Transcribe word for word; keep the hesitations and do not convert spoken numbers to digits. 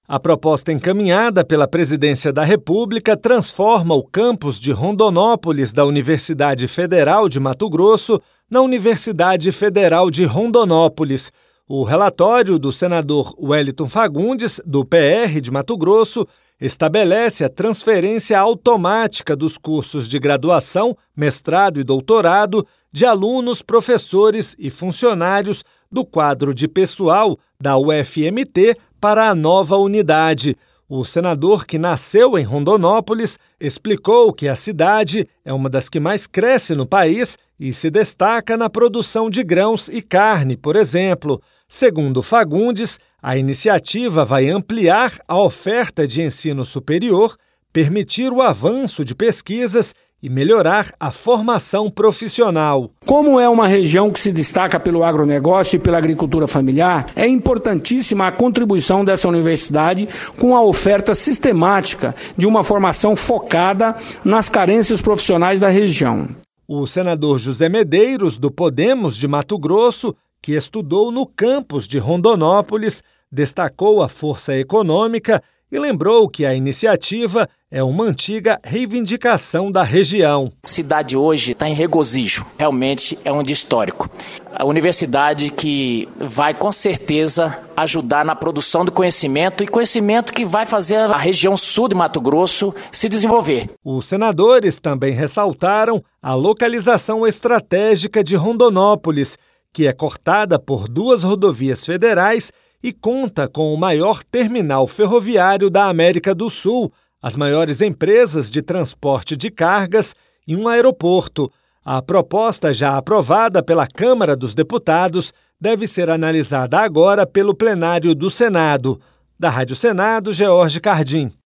A proposta encaminhada pela Presidência da República transforma o campus de Rondonópolis da Universidade Federal de Mato Grosso na Universidade Federal de Rondonópolis. O relatório do senador Wellington Fagundes, do P R de Mato Grosso, estabelece a transferência automática dos cursos de graduação, mestrado e doutorado de alunos, professores e funcionários do quadro de pessoal da U F M T para a nova unidade. O senador, que nasceu em Rondonópolis, explicou que a cidade é uma das que mais cresce no país e se destaca na produção de grãos e carne, por exemplo. Segundo Fagundes, a iniciativa vai ampliar a oferta de ensino superior, permitir o avanço de pesquisas e melhorar a formação profissional. Como é uma região que se destaca pelo agronegócio e pela agricultura familiar, é importantíssima a contribuição dessa universidade com a oferta sistemática de uma formação focada nas carências profissionais da região. O senador José Medeiros, do Podemos de Mato Grosso, que estudou no campus de Rondonópolis, destacou a força econômica e lembrou que a iniciativa é uma antiga reivindicação da região. A cidade hoje está em regozijo, realmente é um dia histórico. A universidade que vai com certeza ajudar na produção do conhecimento e conhecimento que vai fazer a região sul de Mato Grosso se desenvolver. Os senadores também ressaltaram a localização estratégica de Rondonópolis, que é cortada por duas rodovias federais e conta com o maior terminal ferroviário da América do Sul, as maiores empresas de transporte de cargas e um aeroporto. A proposta, já aprovada pela Câmara dos Deputados, deve ser analisada agora pelo plenário do Senado. Da Rádio Senado, George Cardim.